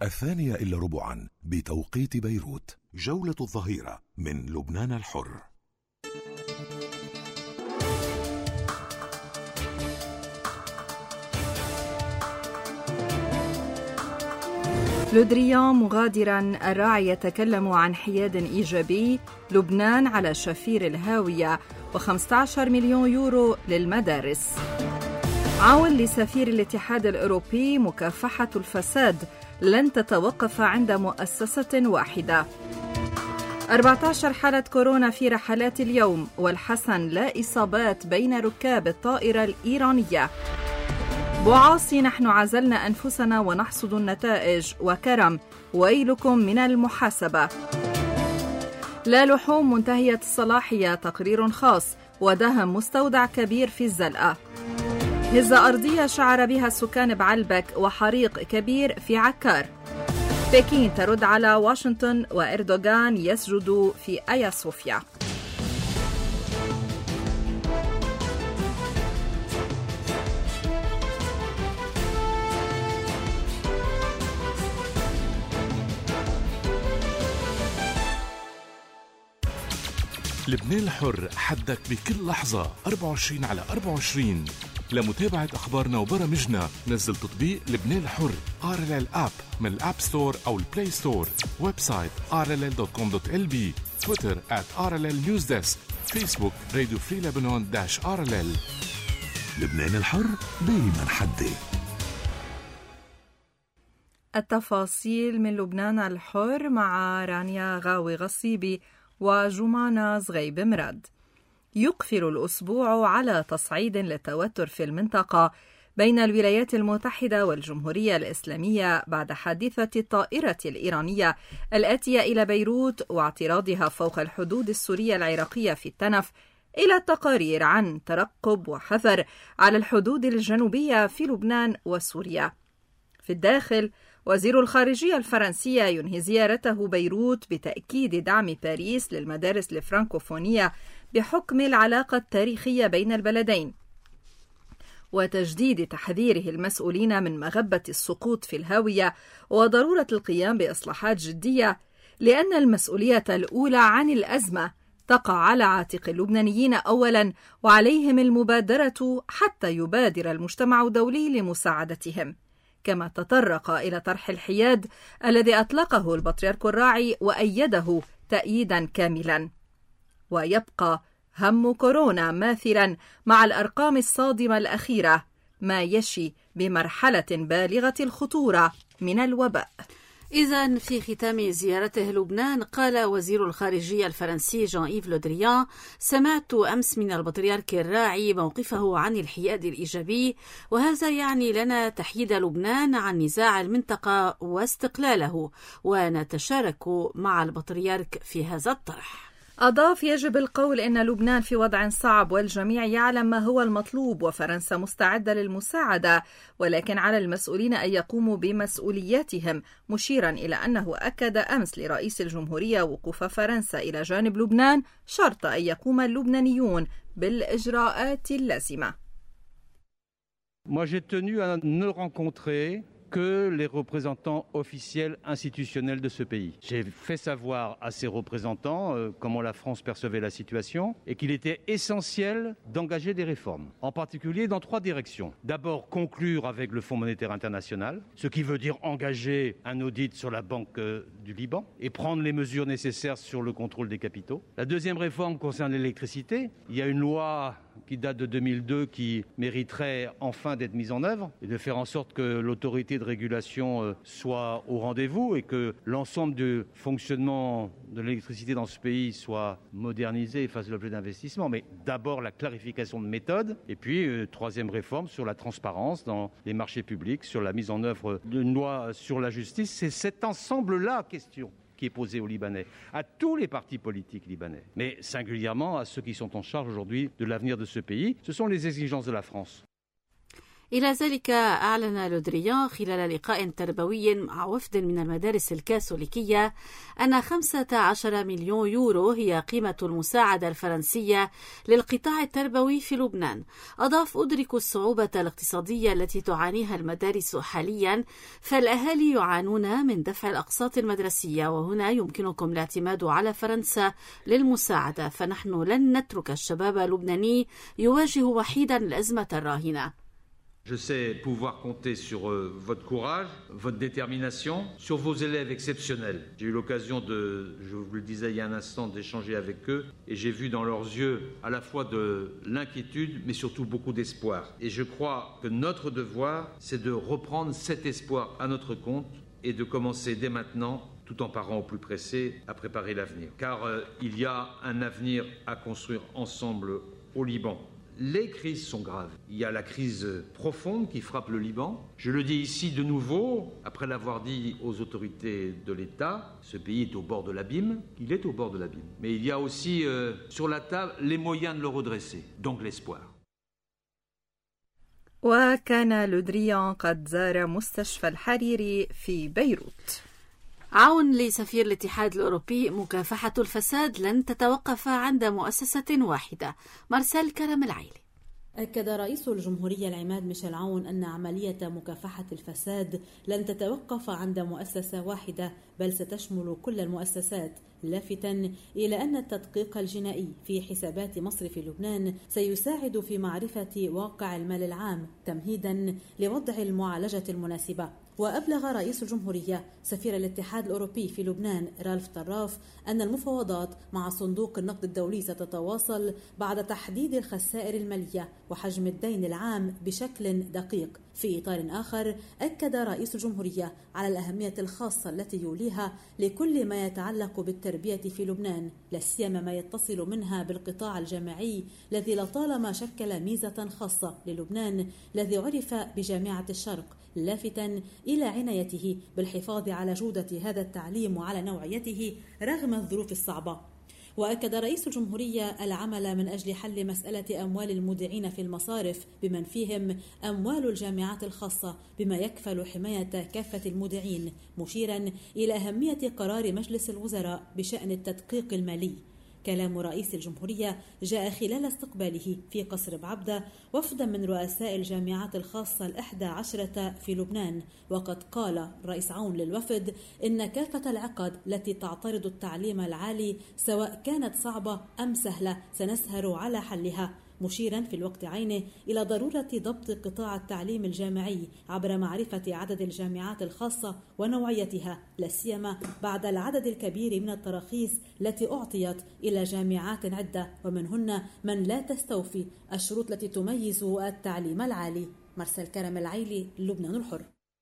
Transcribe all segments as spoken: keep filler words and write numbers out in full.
الثانية إلا ربعا بتوقيت بيروت. جولة الظهيرة من لبنان الحر. لودريان مغادرا، الراعي يتكلم عن حياد إيجابي، لبنان على شفير الهاوية، وخمسة عشر مليون يورو للمدارس. عون لسفير الاتحاد الأوروبي، مكافحة الفساد لن تتوقف عند مؤسسة واحدة. أربعة عشر حالة كورونا في رحلات اليوم، والحسن لا إصابات بين ركاب الطائرة الإيرانية. بعاصي، نحن عزلنا أنفسنا ونحصد النتائج، وكرم، ويلكم من المحاسبة. لا لحوم منتهية الصلاحية، تقرير خاص، ودهم مستودع كبير في الزلقة. هزة أرضية شعر بها السكان بعلبك، وحريق كبير في عكار. بكين ترد على واشنطن، وإردوغان يسجد في آيا صوفيا. لبنان الحر، حدك بكل لحظة أربعة وعشرين على أربعة وعشرين. لمتابعة أخبارنا وبرامجنا نزل تطبيق لبنان الحر آر إل إل آب من الآب ستور أو البلاي ستور. ويب سايت آر إل إل دوت كوم دوت إل بي. تويتر آت آر إل إل نيوز ديسك. فيسبوك راديو فري لبنان داش آر إل إل. لبنان الحر دايما حدي. التفاصيل من لبنان الحر مع رانيا غاوي غصيبي وجمانة زغيب مراد. يقفل الأسبوع على تصعيد للتوتر في المنطقة بين الولايات المتحدة والجمهورية الإسلامية بعد حادثة الطائرة الإيرانية الآتية إلى بيروت واعتراضها فوق الحدود السورية العراقية في التنف، إلى التقارير عن ترقب وحذر على الحدود الجنوبية في لبنان وسوريا. في الداخل، وزير الخارجية الفرنسية ينهي زيارته بيروت بتأكيد دعم باريس للمدارس الفرنكوفونية بحكم العلاقة التاريخية بين البلدين، وتجديد تحذيره المسؤولين من مغبة السقوط في الهاوية وضرورة القيام بإصلاحات جدية، لأن المسؤولية الأولى عن الأزمة تقع على عاتق اللبنانيين أولا، وعليهم المبادرة حتى يبادر المجتمع الدولي لمساعدتهم. كما تطرق إلى طرح الحياد الذي أطلقه البطريرك الراعي وأيده تأييدا كاملا. ويبقى هم كورونا ماثلا مع الأرقام الصادمة الأخيرة، ما يشي بمرحلة بالغة الخطورة من الوباء. إذن في ختام زيارته لبنان، قال وزير الخارجية الفرنسي جان إيف لودريان: سمعت أمس من البطريرك الراعي موقفه عن الحياد الإيجابي، وهذا يعني لنا تحييد لبنان عن نزاع المنطقة واستقلاله، ونتشارك مع البطريرك في هذا الطرح. أضاف: يجب القول إن لبنان في وضع صعب، والجميع يعلم ما هو المطلوب، وفرنسا مستعدة للمساعدة، ولكن على المسؤولين أن يقوموا بمسؤولياتهم، مشيرا إلى أنه أكد أمس لرئيس الجمهورية وقوف فرنسا إلى جانب لبنان شرط أن يقوم اللبنانيون بالإجراءات اللازمة. Moi, j'ai tenu à ne rencontrer que les représentants officiels institutionnels de ce pays. J'ai fait savoir à ces représentants euh, comment la France percevait la situation et qu'il était essentiel d'engager des réformes, en particulier dans trois directions. D'abord, conclure avec le Fonds monétaire international, ce qui veut dire engager un audit sur la Banque euh, du Liban et prendre les mesures nécessaires sur le contrôle des capitaux. La deuxième réforme concerne l'électricité. Il y a une loi qui date de deux mille deux qui mériterait enfin d'être mise en œuvre et de faire en sorte que l'autorité de régulation soit au rendez-vous et que l'ensemble du fonctionnement de l'électricité dans ce pays soit modernisé et fasse l'objet d'investissements. Mais d'abord la clarification de méthode et puis euh, troisième réforme sur la transparence dans les marchés publics, sur la mise en œuvre d'une loi sur la justice. C'est cet ensemble-là question qui est posé aux Libanais, à tous les partis politiques libanais, mais singulièrement à ceux qui sont en charge aujourd'hui de l'avenir de ce pays. Ce sont les exigences de la France. إلى ذلك أعلن لودريان خلال لقاء تربوي مع وفد من المدارس الكاثوليكية أن خمسة عشر مليون يورو هي قيمة المساعدة الفرنسية للقطاع التربوي في لبنان. أضاف: أدرك الصعوبة الاقتصادية التي تعانيها المدارس حاليا، فالأهالي يعانون من دفع الأقساط المدرسية، وهنا يمكنكم الاعتماد على فرنسا للمساعدة، فنحن لن نترك الشباب اللبناني يواجه وحيدا الأزمة الراهنة. Je sais pouvoir compter sur euh, votre courage, votre détermination, sur vos élèves exceptionnels. J'ai eu l'occasion de, je vous le disais il y a un instant, d'échanger avec eux et j'ai vu dans leurs yeux à la fois de l'inquiétude mais surtout beaucoup d'espoir. Et je crois que notre devoir, c'est de reprendre cet espoir à notre compte et de commencer dès maintenant, tout en parant au plus pressé, à préparer l'avenir. Car euh, il y a un avenir à construire ensemble au Liban. Les crises sont graves. Il y a la crise profonde qui frappe le Liban. Je le dis ici de nouveau, après l'avoir dit aux autorités de l'État, ce pays est au bord de l'abîme. Il est au bord de l'abîme. Mais il y a aussi euh, sur la table les moyens de le redresser, donc l'espoir. وكان لودريان قد زار مستشفى الحريري في بيروت. عون لسفير الاتحاد الأوروبي: مكافحة الفساد لن تتوقف عند مؤسسة واحدة. مارسيل كرم العيلي. أكد رئيس الجمهورية العماد ميشيل عون أن عملية مكافحة الفساد لن تتوقف عند مؤسسة واحدة، بل ستشمل كل المؤسسات، لافتا إلى أن التدقيق الجنائي في حسابات مصرف لبنان سيساعد في معرفة واقع المال العام تمهيدا لوضع المعالجة المناسبة. وأبلغ رئيس الجمهورية سفير الاتحاد الأوروبي في لبنان رالف طراف أن المفاوضات مع صندوق النقد الدولي ستتواصل بعد تحديد الخسائر المالية وحجم الدين العام بشكل دقيق. في إطار آخر، أكد رئيس الجمهورية على الأهمية الخاصة التي يوليها لكل ما يتعلق بالتربية في لبنان، لا سيما ما يتصل منها بالقطاع الجامعي الذي لطالما شكل ميزة خاصة للبنان الذي عرف بجامعة الشرق، لافتا إلى عنايته بالحفاظ على جودة هذا التعليم وعلى نوعيته رغم الظروف الصعبة. وأكد رئيس الجمهورية العمل من أجل حل مسألة أموال المودعين في المصارف بمن فيهم أموال الجامعات الخاصة بما يكفل حماية كافة المودعين، مشيرا إلى أهمية قرار مجلس الوزراء بشأن التدقيق المالي. كلام رئيس الجمهورية جاء خلال استقباله في قصر بعبدة وفدا من رؤساء الجامعات الخاصة الإحدى عشرة في لبنان. وقد قال رئيس عون للوفد إن كافة العقد التي تعترض التعليم العالي سواء كانت صعبة أم سهلة سنسهر على حلها، مشيرا في الوقت عينه إلى ضرورة ضبط قطاع التعليم الجامعي عبر معرفة عدد الجامعات الخاصة ونوعيتها، لا سيما بعد العدد الكبير من التراخيص التي أعطيت إلى جامعات عدة ومنهن من لا تستوفي الشروط التي تميز التعليم العالي. مارسيل كرم العيلي، لبنان الحر.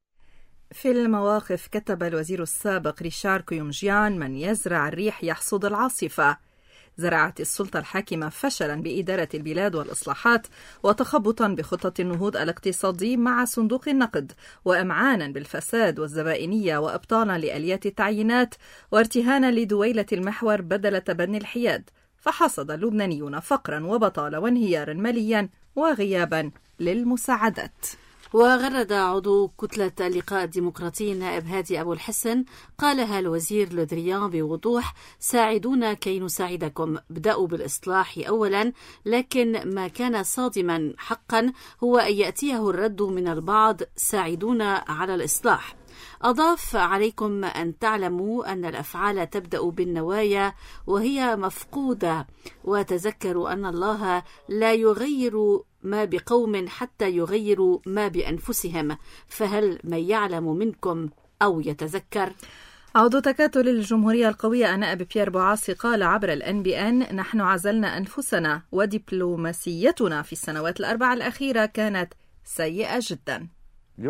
في المواقف، كتب الوزير السابق ريشار كيومجيان: من يزرع الريح يحصد العاصفة. زرعت السلطة الحاكمة فشلا بإدارة البلاد والإصلاحات وتخبطا بخطة النهوض الاقتصادي مع صندوق النقد، وأمعانا بالفساد والزبائنية، وإبطالا لآليات التعيينات، وارتهانا لدويلة المحور بدل تبني الحياد. فحصد اللبنانيون فقرا وبطالة وانهيارا ماليا وغيابا للمساعدات. وغرد عضو كتلة اللقاء الديمقراطي النائب هادي أبو الحسن قالها الوزير لودريان بوضوح: ساعدونا كي نساعدكم، ابدأوا بالإصلاح أولا، لكن ما كان صادما حقا هو أن يأتيه الرد من البعض: ساعدونا على الإصلاح. أضاف: عليكم أن تعلموا أن الأفعال تبدأ بالنوايا وهي مفقودة، وتذكروا أن الله لا يغير ما بقوم حتى يغيروا ما بأنفسهم، فهل من يعلم منكم أو يتذكر؟ عضو تكتل الجمهورية القوية النائب بيير بوعاصي قال عبر الإن بي إن: نحن عزلنا أنفسنا ودبلوماسيتنا في السنوات الأربع الأخيرة كانت سيئة جدا. اليوم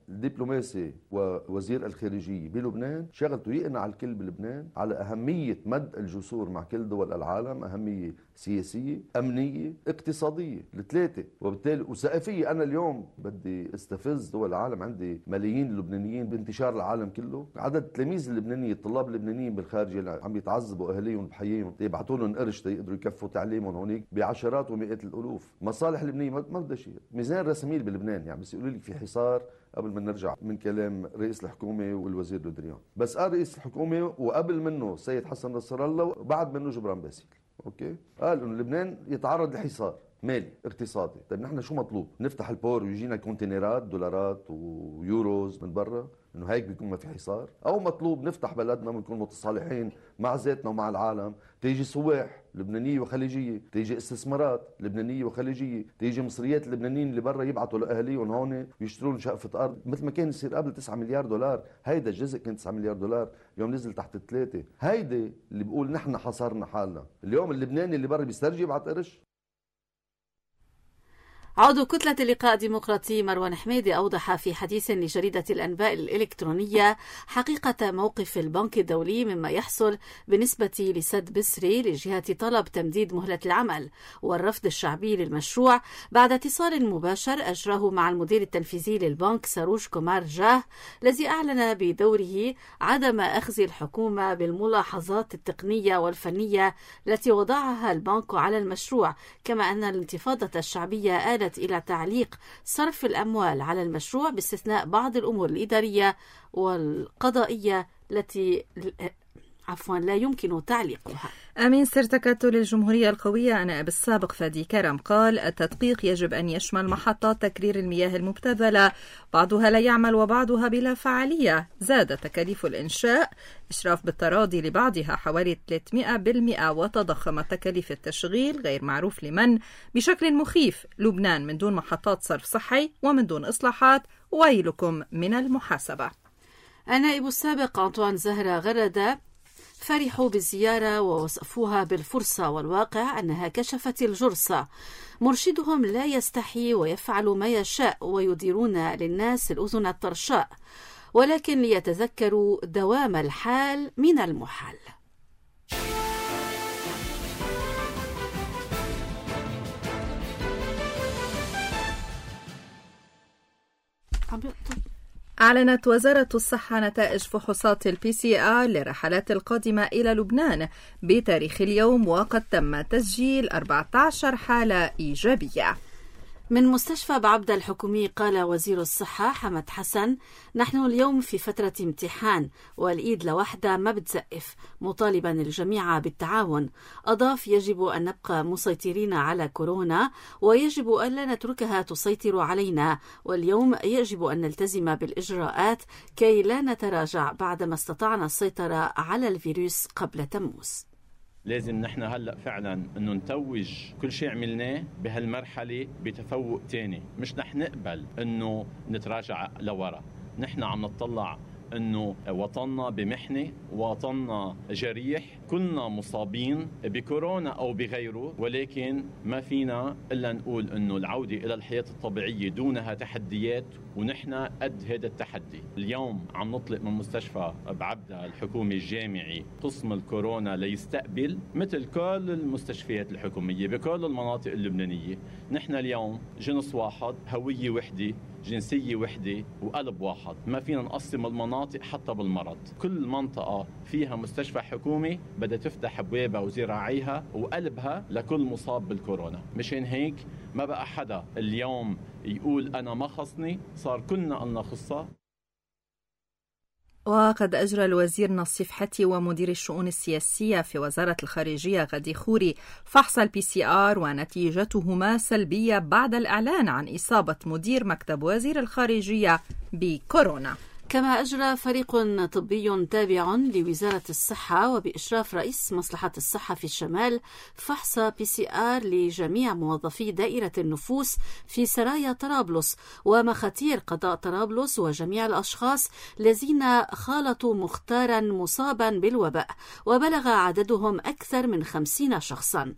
الدبلوماسي ووزير الخارجية بلبنان شغلته يقنع الكل بلبنان على أهمية مد الجسور مع كل دول العالم، أهمية سياسية، أمنية، اقتصادية، الثلاثة، وبالتالي وثقافية. أنا اليوم بدي استفز دول العالم، عندي ملايين لبنانيين بانتشار العالم كله، عدد التلاميذ اللبنانيين الطلاب اللبنانيين بالخارج اللي عم يتعذبوا أهاليهم بحياتهم يبعثوا لهم قرش يقدروا يكفوا تعليمهم هونيك بعشرات ومئات الألوف. مصالح اللبنانية ما بدها شيء. ميزان رسميل بلبنان، يعني بس يقولوا لي في حصار قبل ما نرجع من كلام رئيس الحكومة والوزير لودريان. بس قال رئيس الحكومة وقبل منه السيد حسن نصر الله وبعد منه جبران باسيل، اوكي، قال انه لبنان يتعرض لحصار مالي اقتصادي. طيب نحن شو مطلوب؟ نفتح البور ويجينا كونتينرات دولارات ويوروز من برا؟ انه هيك بيكون ما في حصار؟ او مطلوب نفتح بلدنا ونكون متصالحين مع ذاتنا ومع العالم، تيجي سواح لبنانيه وخليجيه، تيجي استثمارات لبنانيه وخليجيه، تيجي مصريات اللبنانيين اللي برا يبعثوا لاهاليهم هون ويشترون شقفه ارض مثل ما كان يصير قبل تسعة مليار دولار. هيدا الجزء كان تسعة مليار دولار، اليوم نزل تحت الثلاثه. هيدا اللي بيقول نحن حصرنا حالنا. اليوم اللبناني اللي برا بيسترجي يبعث قرش. عضو كتلة اللقاء الديمقراطي مروان حميدي أوضح في حديث لجريدة الأنباء الإلكترونية حقيقة موقف البنك الدولي مما يحصل بالنسبة لسد بسري لجهة طلب تمديد مهلة العمل والرفض الشعبي للمشروع بعد اتصال مباشر أجراه مع المدير التنفيذي للبنك ساروش كومار جاه، الذي أعلن بدوره عدم أخذ الحكومة بالملاحظات التقنية والفنية التي وضعها البنك على المشروع، كما أن الانتفاضة الشعبية آلت إلى تعليق صرف الأموال على المشروع باستثناء بعض الأمور الإدارية والقضائية التي عفوا لا يمكن تعليقها. أمين سر تكتل الجمهورية القوية نائب السابق فادي كرم قال التدقيق يجب أن يشمل محطات تكرير المياه المبتذلة، بعضها لا يعمل وبعضها بلا فعالية. زاد تكاليف الإنشاء إشراف بالتراضي لبعضها حوالي ثلاثمئة بالمئة، وتضخمت تكاليف التشغيل غير معروف لمن بشكل مخيف. لبنان من دون محطات صرف صحي ومن دون إصلاحات، ويلكم من المحاسبة. النائب السابق أنطوان زهرة غردة فرحوا بالزيارة ووصفوها بالفرصة، والواقع أنها كشفت الجرصة. مرشدهم لا يستحي ويفعل ما يشاء ويديرون للناس الأذن الطرشاء، ولكن ليتذكروا دوام الحال من المحال. أعلنت وزارة الصحة نتائج فحوصات البي سي آر للرحلات القادمة إلى لبنان بتاريخ اليوم، وقد تم تسجيل أربعة عشر حالة إيجابية. من مستشفى بعبدة الحكومي قال وزير الصحة حمد حسن: نحن اليوم في فترة امتحان والإيد لوحدة ما بتزقف، مطالبا الجميع بالتعاون. أضاف: يجب أن نبقى مسيطرين على كورونا ويجب ألا نتركها تسيطر علينا، واليوم يجب أن نلتزم بالإجراءات كي لا نتراجع بعدما استطعنا السيطرة على الفيروس قبل تموز. لازم نحن هلأ فعلا انه نتوج كل شيء عملناه بهالمرحلة بتفوق تاني، مش رح نقبل انه نتراجع لورا. نحن عم نطلع انه وطننا بمحنة، وطننا جريح، كلنا مصابين بكورونا او بغيره، ولكن ما فينا الا نقول انه العودة الى الحياة الطبيعية دونها تحديات، ونحن قد هذا التحدي. اليوم عم نطلق من مستشفى بعبدة الحكومي الجامعي قسم الكورونا ليستقبل مثل كل المستشفيات الحكومية بكل المناطق اللبنانية. نحن اليوم جنس واحد، هوية وحدة، جنسية وحدة، وقلب واحد. ما فينا نقسم المناطق حتى بالمرض. كل منطقة فيها مستشفى حكومي بدها تفتح ابوابها وذراعيها وقلبها لكل مصاب بالكورونا. مشان هيك ما بقى حدا اليوم يقول أنا ما خصني، صار كلنا قلنا خصة. وقد أجرى الوزير نصيف حتي ومدير الشؤون السياسية في وزارة الخارجية غدي خوري فحص البي سي آر، ونتيجتهما سلبية بعد الإعلان عن إصابة مدير مكتب وزير الخارجية بكورونا. كما أجرى فريق طبي تابع لوزارة الصحة وبإشراف رئيس مصلحة الصحة في الشمال فحص بي سي آر لجميع موظفي دائرة النفوس في سرايا طرابلس ومخاتير قضاء طرابلس وجميع الأشخاص الذين خالطوا مختارا مصابا بالوباء، وبلغ عددهم أكثر من خمسين شخصا.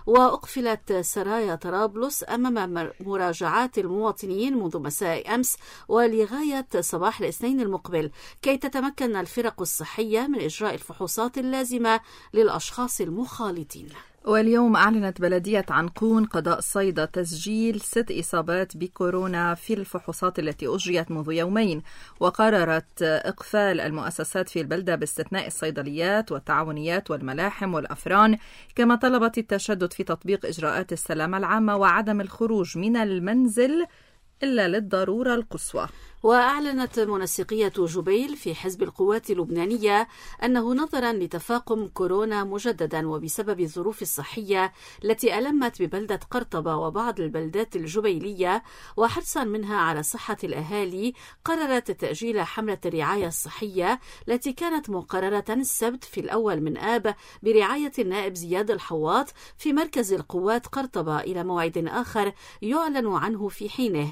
وأقفلت سرايا طرابلس أمام مراجعات المواطنين منذ مساء أمس ولغاية صباح الاثنين المقبل كي تتمكن الفرق الصحية من إجراء الفحوصات اللازمة للأشخاص المخالطين. واليوم أعلنت بلدية عنقون قضاء صيدا تسجيل ست إصابات بكورونا في الفحوصات التي أجريت منذ يومين، وقررت إقفال المؤسسات في البلدة باستثناء الصيدليات والتعاونيات والملاحم والأفران، كما طلبت التشدد في تطبيق إجراءات السلامة العامة وعدم الخروج من المنزل إلا للضرورة القصوى. وأعلنت منسقية جبيل في حزب القوات اللبنانية أنه نظرا لتفاقم كورونا مجددا وبسبب الظروف الصحية التي ألمت ببلدة قرطبة وبعض البلدات الجبيلية وحرصا منها على صحة الأهالي، قررت تأجيل حملة الرعاية الصحية التي كانت مقررة السبت في الأول من آب برعاية النائب زياد الحواط في مركز القوات قرطبة إلى موعد آخر يعلن عنه في حينه،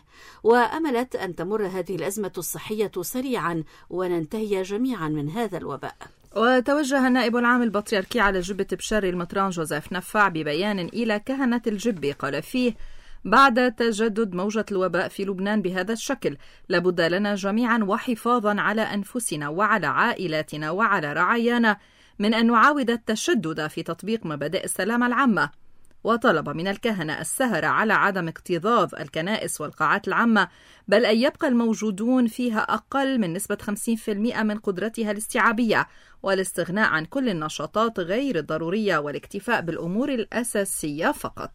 وأملت أن تمر هذه الأزمة الصحية سريعا وننتهي جميعا من هذا الوباء. وتوجه النائب العام البطريركي على جبة بشاري المطران جوزيف نفع ببيان إلى كهنة الجبة قال فيه: بعد تجدد موجة الوباء في لبنان بهذا الشكل لابد لنا جميعا وحفاظا على أنفسنا وعلى عائلاتنا وعلى رعايانا من أن نعاود التشدد في تطبيق مبادئ السلامة العامة. وطلب من الكهنة السهر على عدم اكتظاظ الكنائس والقاعات العامة، بل أن يبقى الموجودون فيها أقل من نسبة خمسين بالمئة من قدرتها الاستيعابية، والاستغناء عن كل النشاطات غير الضرورية والاكتفاء بالأمور الأساسية فقط.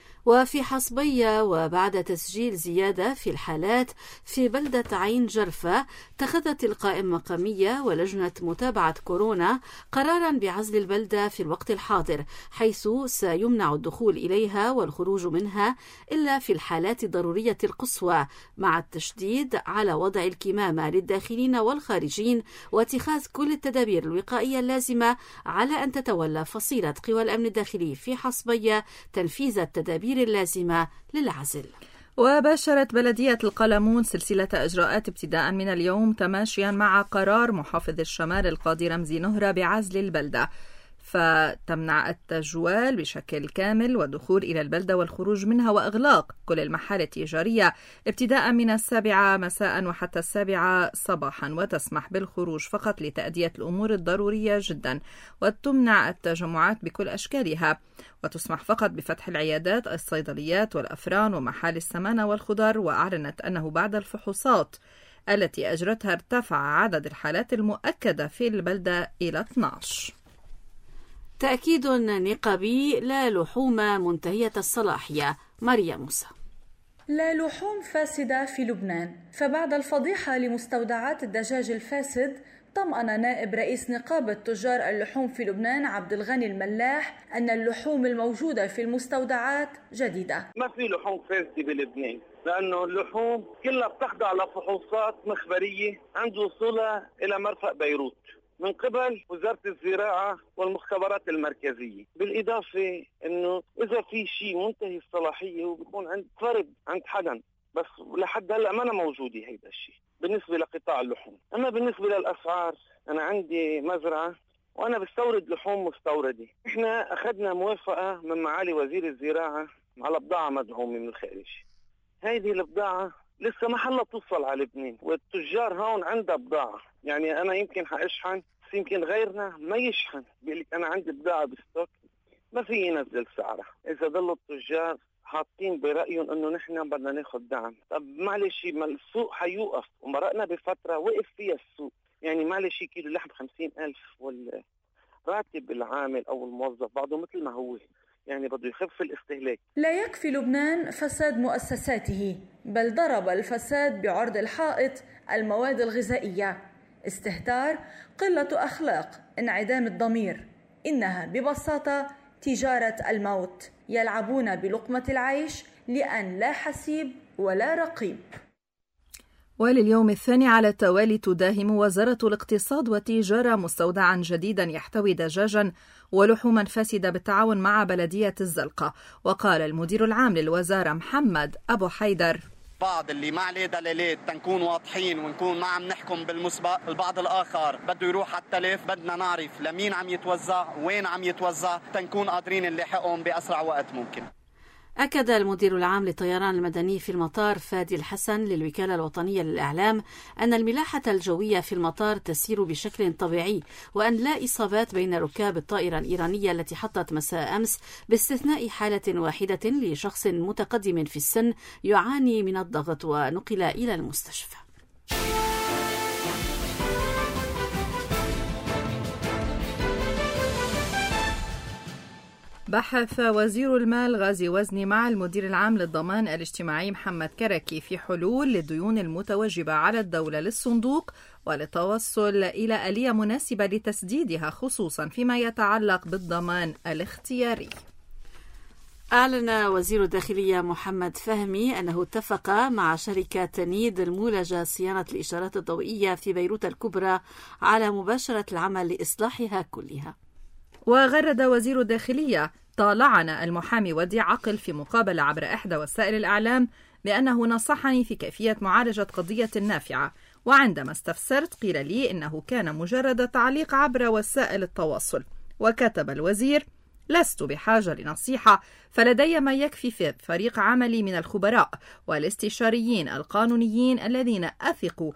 وفي حصبية وبعد تسجيل زيادة في الحالات في بلدة عين جرفة، اتخذت القائمة المقامية ولجنة متابعة كورونا قرارا بعزل البلدة في الوقت الحاضر، حيث سيمنع الدخول إليها والخروج منها إلا في الحالات الضرورية القصوى، مع التشديد على وضع الكمامة للداخلين والخارجين واتخاذ كل التدابير الوقائية اللازمة على أن تتولى فصيلة قوى الأمن الداخلي في حصبية تنفيذ التدابير اللازمة للعزل. وباشرت بلدية القلمون سلسلة إجراءات ابتداء من اليوم تماشيا مع قرار محافظ الشمال القاضي رمزي نهرة بعزل البلدة، فتمنع التجوال بشكل كامل والدخول إلى البلدة والخروج منها، وإغلاق كل المحال التجارية ابتداء من السابعة مساء وحتى السابعة صباحا، وتسمح بالخروج فقط لتأدية الأمور الضرورية جدا، وتمنع التجمعات بكل أشكالها، وتسمح فقط بفتح العيادات، الصيدليات والأفران ومحال السمانة والخضر. وأعلنت أنه بعد الفحوصات التي أجرتها ارتفع عدد الحالات المؤكدة في البلدة إلى اثني عشر. تأكيد نقابي: لا لحوم منتهية الصلاحية. ماريا موسى. لا لحوم فاسدة في لبنان. فبعد الفضيحة لمستودعات الدجاج الفاسد، طمأن نائب رئيس نقابة تجار اللحوم في لبنان عبد الغني الملاح أن اللحوم الموجودة في المستودعات جديدة. ما في لحوم فاسدة بلبنان، لأنه اللحوم كلها بتخضع لفحوصات مخبرية عند وصولها إلى مرفأ بيروت من قبل وزارة الزراعة والمختبرات المركزية. بالإضافة أنه إذا في شيء منتهي الصلاحية وبيكون عند فرد عند حدا، بس لحد هلأ ما أنا موجودة هيدا الشيء بالنسبة لقطاع اللحوم. أما بالنسبة للأسعار، أنا عندي مزرعة وأنا بستورد لحوم مستوردة. إحنا أخذنا موافقة من معالي وزير الزراعة على بضاعة مدعومة من الخارج. هذه البضاعة لسه ما حلا توصل على لبنان، والتجار هون عندها بضاعة. يعني أنا يمكن حأشحن، بس يمكن غيرنا ما يشحن، بيقول أنا عندي بضاعة بستوك ما في ينزل سعرها. إذا ضلوا التجار حاطين برأيهم إنه نحن بدنا ناخد دعم، طب معلش ما السوق حيوقف، ومرقنا بفترة وقف فيها السوق. يعني معلش كيلو لحم خمسين ألف، والراتب العامل أو الموظف بعده مثل ما هو، يعني بده يخف الاستهلاك. لا يكفي لبنان فساد مؤسساته، بل ضرب الفساد بعرض الحائط المواد الغذائية. استهتار، قلة أخلاق، انعدام الضمير، إنها ببساطة تجارة الموت، يلعبون بلقمة العيش لأن لا حسيب ولا رقيب. ولليوم الثاني على التوالي تداهم وزارة الاقتصاد والتجارة مستودعا جديدا يحتوي دجاجا ولحوما فاسدة بالتعاون مع بلدية الزلقة. وقال المدير العام للوزارة محمد أبو حيدر: بعض اللي ما عليه دلالات تنكون واضحين ونكون ما عم نحكم بالمسبق، البعض الآخر بده يروح على التلف، بدنا نعرف لمين عم يتوزع وين عم يتوزع تنكون قادرين نلاحقهم بأسرع وقت ممكن. أكد المدير العام للطيران المدني في المطار فادي الحسن للوكالة الوطنية للإعلام أن الملاحة الجوية في المطار تسير بشكل طبيعي، وأن لا إصابات بين ركاب الطائرة الإيرانية التي حطت مساء أمس، باستثناء حالة واحدة لشخص متقدم في السن يعاني من الضغط ونقل إلى المستشفى. بحث وزير المال غازي وزني مع المدير العام للضمان الاجتماعي محمد كركي في حلول للديون المتوجبة على الدولة للصندوق وللتوصل إلى آلية مناسبة لتسديدها، خصوصا فيما يتعلق بالضمان الاختياري. أعلن وزير الداخلية محمد فهمي أنه اتفق مع شركة تنيد المولجة صيانة الإشارات الضوئية في بيروت الكبرى على مباشرة العمل لإصلاحها كلها. وغرد وزير الداخلية: طالعنا المحامي ودي عقل في مقابلة عبر إحدى وسائل الإعلام بأنه نصحني في كيفية معالجة قضية نافعة، وعندما استفسرت قيل لي إنه كان مجرد تعليق عبر وسائل التواصل. وكتب الوزير: لست بحاجة لنصيحة، فلدي ما يكفي في فريق عملي من الخبراء والاستشاريين القانونيين الذين أثق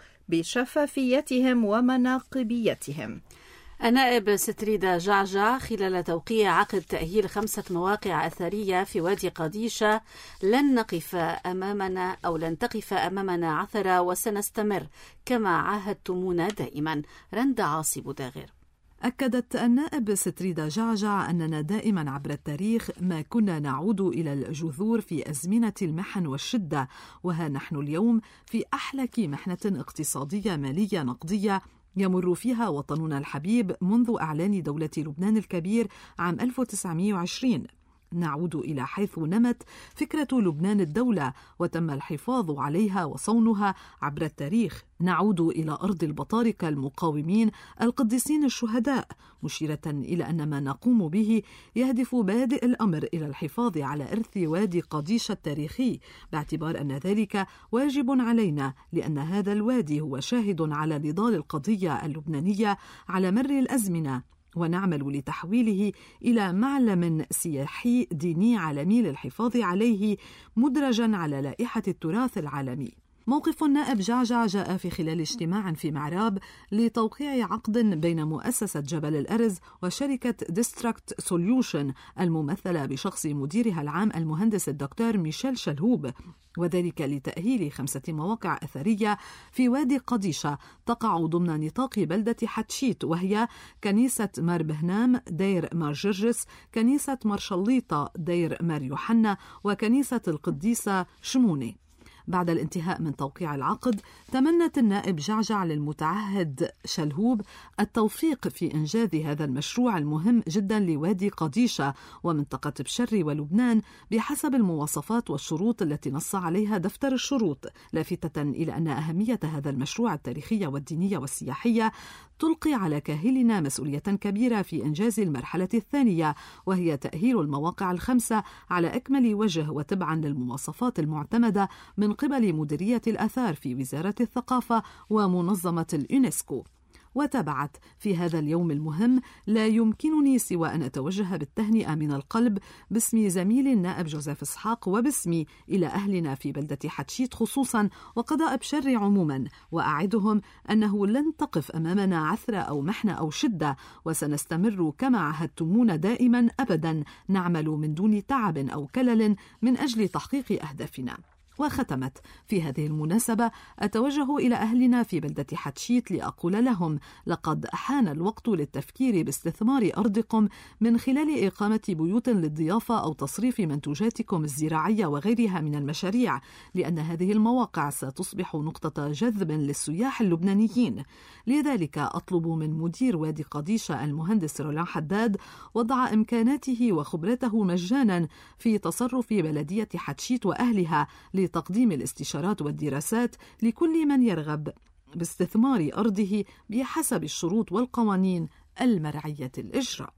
بشفافيتهم ومناقبيتهم. النائب ستريدا جعجع خلال توقيع عقد تأهيل خمسة مواقع أثرية في وادي قديشة: لن نقف أمامنا أو لن تقف أمامنا عثرة وسنستمر كما عاهدتمونا دائما. رند عاصي بوداغر. أكدت النائب ستريدا جعجع أننا دائما عبر التاريخ ما كنا نعود إلى الجذور في أزمنة المحن والشدة، وها نحن اليوم في أحلك محنة اقتصادية مالية نقدية يمر فيها وطننا الحبيب منذ إعلان دولة لبنان الكبير عام ألف وتسعمائة وعشرين. نعود إلى حيث نمت فكرة لبنان الدولة وتم الحفاظ عليها وصونها عبر التاريخ. نعود إلى أرض البطاركة المقاومين القديسين الشهداء، مشيرة إلى أن ما نقوم به يهدف بادئ الأمر إلى الحفاظ على إرث وادي قديشة التاريخي، باعتبار أن ذلك واجب علينا، لأن هذا الوادي هو شاهد على نضال القضية اللبنانية على مر الأزمنة، ونعمل لتحويله إلى معلم سياحي ديني عالمي للحفاظ عليه مدرجا على لائحة التراث العالمي. موقف النائب جعجع جاء في خلال اجتماع في معراب لتوقيع عقد بين مؤسسة جبل الأرز وشركة ديستراكت سوليوشن الممثلة بشخص مديرها العام المهندس الدكتور ميشيل شلهوب، وذلك لتأهيل خمسة مواقع أثرية في وادي قديشة تقع ضمن نطاق بلدة حتشيت، وهي كنيسة مار بهنام دير مار جرجس، كنيسة مرشليطة دير مار يوحنا، وكنيسة القديسة شموني. بعد الانتهاء من توقيع العقد تمنت النائب جعجع للمتعهد شلهوب التوفيق في إنجاز هذا المشروع المهم جدا لوادي قديشة ومنطقة بشري ولبنان بحسب المواصفات والشروط التي نص عليها دفتر الشروط، لافتة إلى أن أهمية هذا المشروع التاريخية والدينية والسياحية تلقي على كاهلنا مسؤولية كبيرة في إنجاز المرحلة الثانية، وهي تأهيل المواقع الخمسة على أكمل وجه وتبعا للمواصفات المعتمدة من قبل مديرية الآثار في وزارة الثقافة ومنظمة اليونسكو. وتابعت: في هذا اليوم المهم لا يمكنني سوى أن أتوجه بالتهنئة من القلب باسم زميلي النائب جوزيف إسحاق وباسمي إلى أهلنا في بلدة حتشيت خصوصا وقضاء بشري عموما، وأعدهم أنه لن تقف أمامنا عثرة أو محنة أو شدة، وسنستمر كما عهدتمونا دائما أبدا نعمل من دون تعب أو كلل من أجل تحقيق أهدافنا. وختمت: في هذه المناسبة أتوجه إلى أهلنا في بلدة حتشيت لأقول لهم: لقد حان الوقت للتفكير باستثمار أرضكم من خلال إقامة بيوت للضيافة أو تصريف منتوجاتكم الزراعية وغيرها من المشاريع، لأن هذه المواقع ستصبح نقطة جذب للسياح اللبنانيين. لذلك أطلب من مدير وادي قديشة المهندس رولان حداد وضع إمكاناته وخبرته مجانا في تصرف بلدية حتشيت وأهلها لتقديم الاستشارات والدراسات لكل من يرغب باستثمار أرضه بحسب الشروط والقوانين المرعية الإجراء.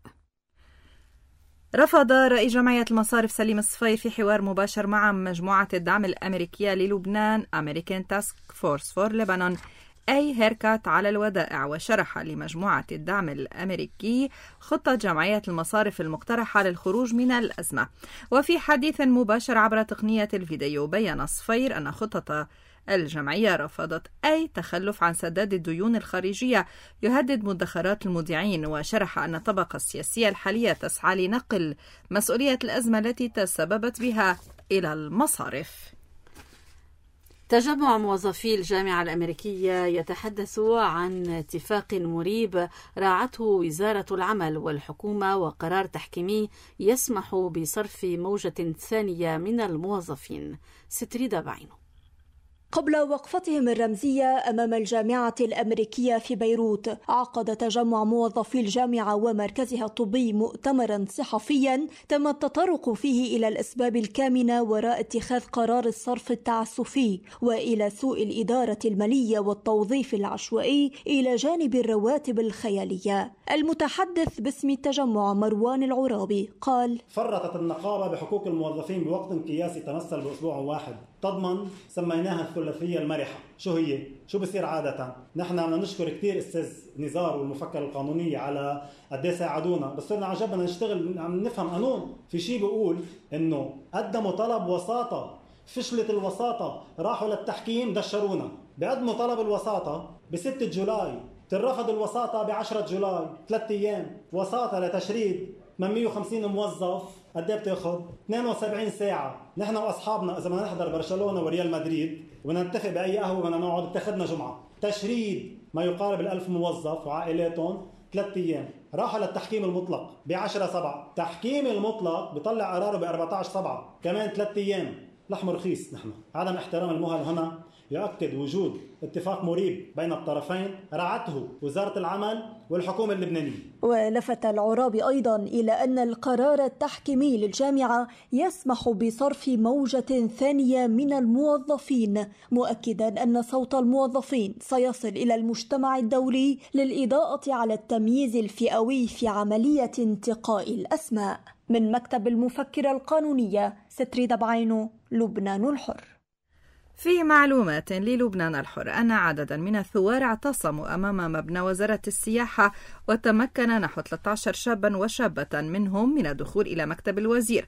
رفض رئيس جمعية المصارف سليم الصفير في حوار مباشر مع مجموعة الدعم الأمريكية للبنان American Task Force for Lebanon أي هيركات على الودائع، وشرح لمجموعة الدعم الأمريكي خطة جمعية المصارف المقترحة للخروج من الأزمة. وفي حديث مباشر عبر تقنية الفيديو بيّن الصفير أن خطة الجمعية رفضت أي تخلف عن سداد الديون الخارجية يهدد مدخرات المودعين، وشرح أن الطبقة السياسية الحالية تسعى لنقل مسؤولية الأزمة التي تسببت بها إلى المصارف. تجمع موظفي الجامعة الأمريكية يتحدث عن اتفاق مريب راعته وزارة العمل والحكومة وقرار تحكيمي يسمح بصرف موجة ثانية من الموظفين. ستريدا بعينه. قبل وقفتهم الرمزية أمام الجامعة الأمريكية في بيروت، عقد تجمع موظفي الجامعة ومركزها الطبي مؤتمرا صحفيا تم التطرق فيه إلى الأسباب الكامنة وراء اتخاذ قرار الصرف التعسفي وإلى سوء الإدارة المالية والتوظيف العشوائي إلى جانب الرواتب الخيالية. المتحدث باسم التجمع مروان العرابي قال: فرطت النقابة بحقوق الموظفين بوقت قياسي تمثل بأسبوع واحد تضمن سميناها الثلاثية المرحة. شو هي؟ شو بصير عادة؟ نحن بدنا نشكر كثير أستاذ نزار والمفكر القانوني على قد ايه ساعدونا، بس صرنا عجبنا نشتغل عم نفهم قانون. في شيء بيقول إنه قدموا طلب وساطة، فشلت الوساطة، راحوا للتحكيم دشرونا. بقدموا طلب الوساطة بستة جولاي، ترفض الوساطة بعشرة جولاي، ثلاثة أيام وساطة لتشريد ثمانمية وخمسين موظف. قد ايه بتاخذ؟ اثنين وسبعين ساعة. نحن واصحابنا اذا بدنا نحضر برشلونة وريال مدريد وبدنا نتفق باي قهوة بدنا نقعد بتاخذنا جمعة. تشريد ما يقارب الألف موظف وعائلاتهم ثلاثة ايام. راحوا للتحكيم المطلق بعشرة سبعة. تحكيم المطلق بيطلع قراره بأربعة عشر سبعة، كمان ثلاثة ايام. لحم رخيص. نحن عدم احترام المهل هنا يؤكد وجود اتفاق مريب بين الطرفين رعته وزارة العمل والحكومة اللبنانية. ولفت العرابي أيضا إلى أن القرار التحكيمي للجامعة يسمح بصرف موجة ثانية من الموظفين، مؤكدا أن صوت الموظفين سيصل إلى المجتمع الدولي للإضاءة على التمييز الفئوي في عملية انتقاء الأسماء. من مكتب المفكرة القانونية ستريدا بعينه، لبنان الحر. في معلومات للبنان الحر أن عددا من الثوار اعتصموا أمام مبنى وزارة السياحة، وتمكن نحو ثلاثة عشر شابا وشابة منهم من الدخول إلى مكتب الوزير.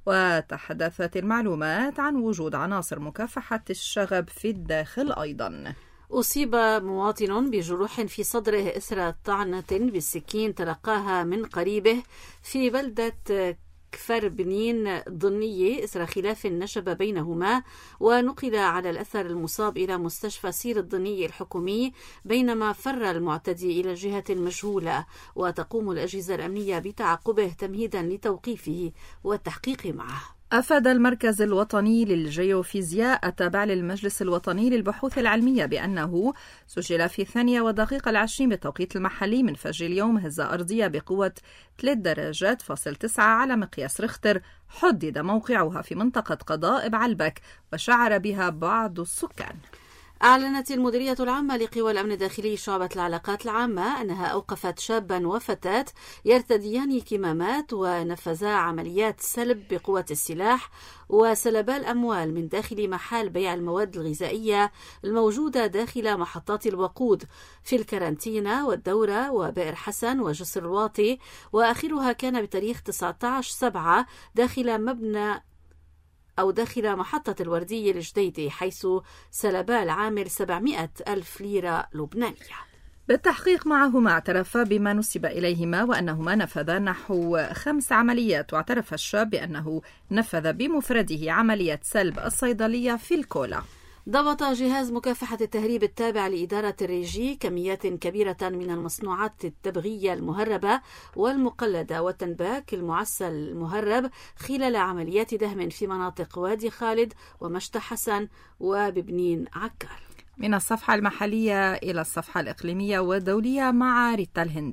وتحدثت المعلومات عن وجود عناصر مكافحة الشغب في الداخل أيضا. أصيب مواطن بجروح في صدره إثر طعنة بالسكين تلقاها من قريبه في بلدة كفر بنين ضنية إثر خلاف نشب بينهما، ونقل على الأثر المصاب إلى مستشفى سير الضنية الحكومي بينما فر المعتدي إلى جهة مجهولة، وتقوم الأجهزة الأمنية بتعقبه تمهيدا لتوقيفه والتحقيق معه. أفاد المركز الوطني للجيوفيزياء التابع للمجلس الوطني للبحوث العلمية بأنه سجل في الثانية ودقيقة العشرين بالتوقيت المحلي من فجر اليوم هزة أرضية بقوة ثلاث درجات فاصل تسعة على مقياس ريختر، حدد موقعها في منطقة قضائب علبك وشعر بها بعض السكان. أعلنت المديرية العامة لقوى الأمن الداخلي شعبة العلاقات العامة أنها أوقفت شابا وفتاة يرتديان كمامات ونفذا عمليات سلب بقوة السلاح وسلبا الأموال من داخل محل بيع المواد الغذائية الموجودة داخل محطات الوقود في الكرنتينة والدورة وبئر حسن وجسر الواطي، وآخرها كان بتاريخ تسعة عشر سبعة داخل مبنى أو داخل محطة الوردية الجديدة، حيث سلبا العامل سبعمائة ألف ليرة لبنانية. بالتحقيق معهما اعترفا بما نسب إليهما وأنهما نفذا نحو خمس عمليات، واعترف الشاب بأنه نفذ بمفرده عملية سلب الصيدلية في الكولا. ضبط جهاز مكافحة التهريب التابع لإدارة الريجي كميات كبيرة من المصنوعات التبغية المهربة والمقلدة والتنباك المعسل المهرب خلال عمليات دهم في مناطق وادي خالد ومشتى حسن وببنين عكار. من الصفحة المحلية إلى الصفحة الإقليمية والدولية مع ريتا الهندي.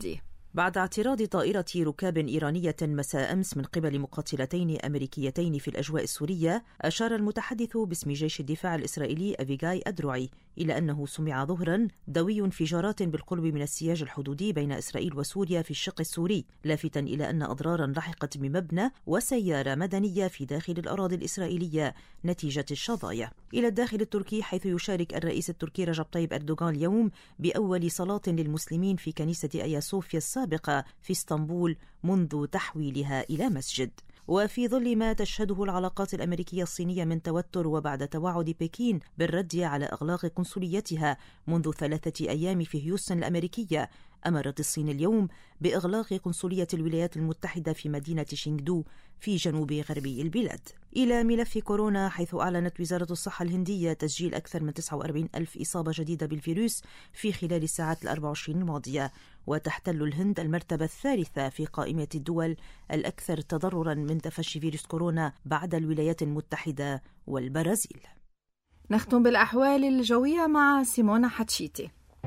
بعد اعتراض طائرة ركاب إيرانية مساء أمس من قبل مقاتلتين أمريكيتين في الأجواء السورية، أشار المتحدث باسم جيش الدفاع الإسرائيلي أفيغاي أدروعي إلى أنه سمع ظهرا دوي انفجارات بالقرب من السياج الحدودي بين إسرائيل وسوريا في الشق السوري، لافتاً إلى أن أضرارا لحقت بمبنى وسيارة مدنية في داخل الأراضي الإسرائيلية نتيجة الشظايا. إلى الداخل التركي، حيث يشارك الرئيس التركي رجب طيب أردوغان اليوم بأول صلاة للمسلمين في كنيسة آيا صوفيا السابقة في اسطنبول منذ تحويلها إلى مسجد. وفي ظل ما تشهده العلاقات الأمريكية الصينية من توتر، وبعد توعد بكين بالرد على إغلاق قنصليتها منذ ثلاثة أيام في هيوستن الأمريكية، أمرت الصين اليوم بإغلاق قنصلية الولايات المتحدة في مدينة شينغدو في جنوب غربي البلاد. إلى ملف كورونا، حيث أعلنت وزارة الصحة الهندية تسجيل أكثر من تسعة وأربعين ألف إصابة جديدة بالفيروس في خلال الساعات الأربع وعشرين الماضية، وتحتل الهند المرتبة الثالثة في قائمة الدول الأكثر تضررا من تفشي فيروس كورونا بعد الولايات المتحدة والبرازيل. نختم بالأحوال الجوية مع سيمونا حتشيتي.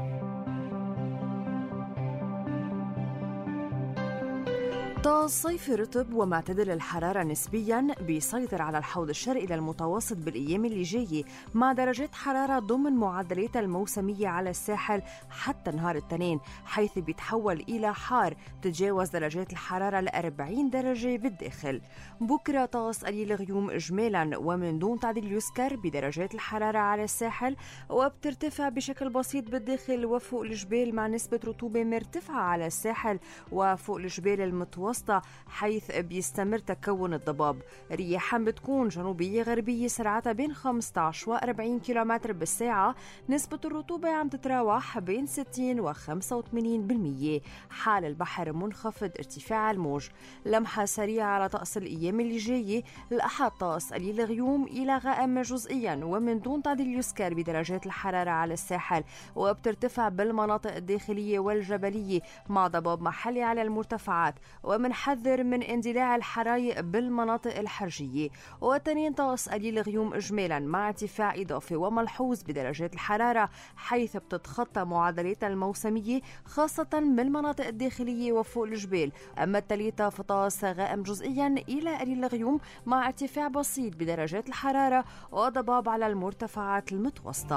طقس صيفي رطب ومعتدل الحرارة نسبياً بيسيطر على الحوض الشرقي للمتوسط بالأيام اللي جاية، مع درجات حرارة ضمن معدلات الموسمية على الساحل حتى نهار الاثنين، حيث بيتحول إلى حار تتجاوز درجات الحرارة لأربعين درجة بالداخل. بكرة طقس قليل غيوم إجمالاً ومن دون تعديل يذكر بدرجات الحرارة على الساحل، وبترتفع بشكل بسيط بالداخل وفوق الجبال، مع نسبة رطوبة مرتفعة على الساحل وفوق الجبال المتوسطة، حيث بيستمر تكون الضباب. رياحا بتكون جنوبية غربية سرعتها بين خمسة عشر و أربعين كيلومتر بالساعة. نسبة الرطوبة عم تتراوح بين ستين و خمسة وثمانين بالمية. حال البحر منخفض، ارتفاع الموج. لمحة سريعة على طقس الأيام اللي جاية. الأحد طقس قليل غيوم إلى غائم جزئيا ومن دون تعديل يذكر بدرجات الحرارة على الساحل، وبترتفع بالمناطق الداخلية والجبلية مع ضباب محلي على المرتفعات، ومنحذر من اندلاع الحرايق بالمناطق الحرجية. وتنين طقس قليل غيوم إجمالا مع ارتفاع إضافي وملحوظ بدرجات الحرارة، حيث بتتخطى معدلات الموسمية خاصة بالمناطق الداخلية وفوق الجبال. أما التليتا فطقس غائم جزئيا إلى قليل غيوم مع ارتفاع بسيط بدرجات الحرارة وضباب على المرتفعات المتوسطة.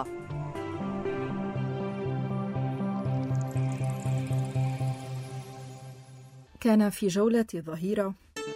كان في جولة ظهيرة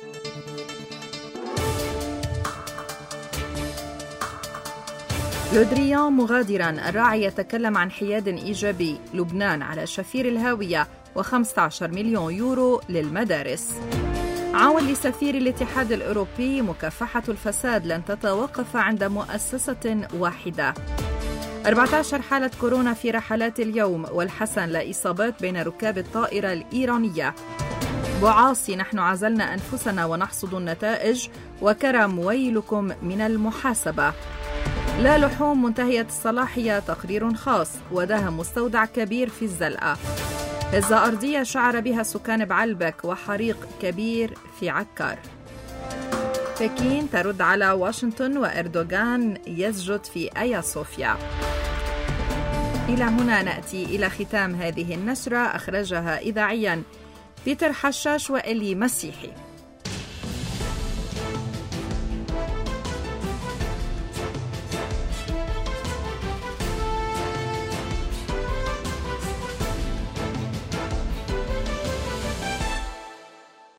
لودريان مغادرا، الراعي يتكلم عن حياد إيجابي، لبنان على شفير الهاوية، وخمسة عشر مليون يورو للمدارس. عون لسفير الاتحاد الأوروبي، مكافحة الفساد لن تتوقف عند مؤسسة واحدة. أربعة عشر حالة كورونا في رحلات اليوم، والحسن لا إصابات بين ركاب الطائرة الإيرانية. بعاصي، نحن عزلنا أنفسنا ونحصد النتائج، وكرم ويلكم من المحاسبة. لا لحوم منتهية الصلاحية، تقرير خاص. ودهم مستودع كبير في الزلقة. هزة أرضية شعر بها سكان بعلبك، وحريق كبير في عكار. بكين ترد على واشنطن، وإردوغان يسجد في آيا صوفيا. إلى هنا نأتي إلى ختام هذه النشرة، أخرجها إذاعياً بيتر حشاش وإلي مسيحي.